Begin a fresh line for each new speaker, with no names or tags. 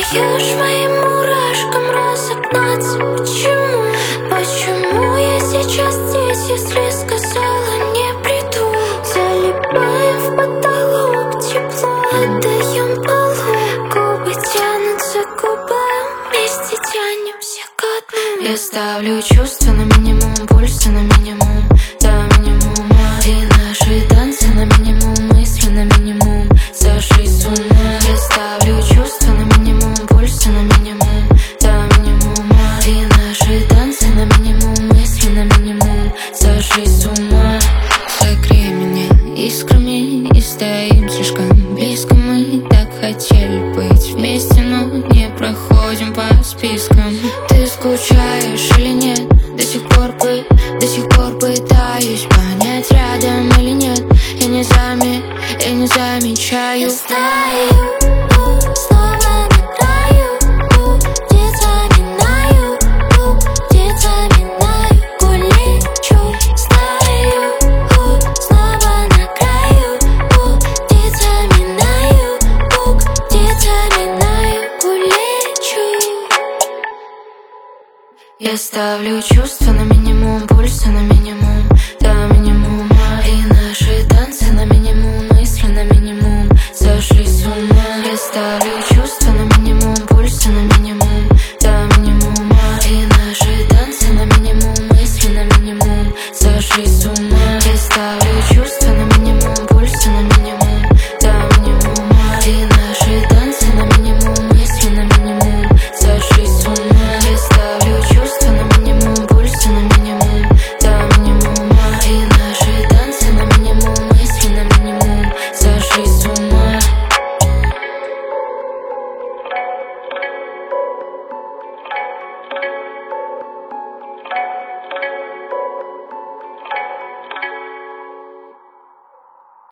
даешь моим мурашкам разогнаться. Почему я сейчас здесь, если сказала не приду? Залипая в потолок, тепло отдаем полу. Губы тянутся к губам, вместе тянемся ко дну. Я ставлю чувства на минимум, пульса на минимум, до минимума. И наши танцы на минимум, мысли на минимум, сошли с ума. Я ставлю чувства на минимум, пульса на минимум, до минимума. И наши танцы на минимум, мысли на минимум, сошли с ума. Согрей меня искрами и стоим слишком близко. Мы так хотели быть вместе, но не проходим по спискам. Ты скучаешь или нет? До сих пор пытаюсь понять, рядом или нет. Я не замечаю. Я стою, снова на краю, где заминаю, гулечу. Стою, снова на краю, где заминаю, гулечу. Я ставлю чувства на минимум, пульса на минимум,